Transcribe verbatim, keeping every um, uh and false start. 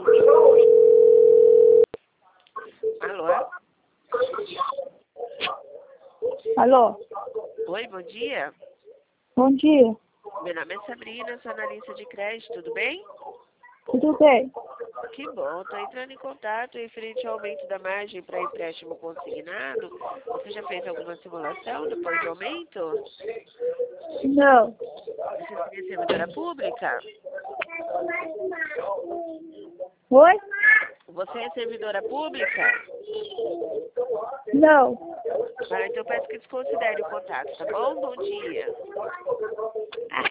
Alô? Alô? Oi, bom dia. Bom dia. Meu nome é Sabrina, sou analista de crédito, tudo bem? Tudo bem? Que bom, estou entrando em contato referente ao aumento da margem para empréstimo consignado. Você já fez alguma simulação depois do aumento? Não. Você seria servidora pública? Oi? Você é servidora pública? Não. Ah, então eu peço que desconsidere o contato, tá bom? Bom dia. Ah.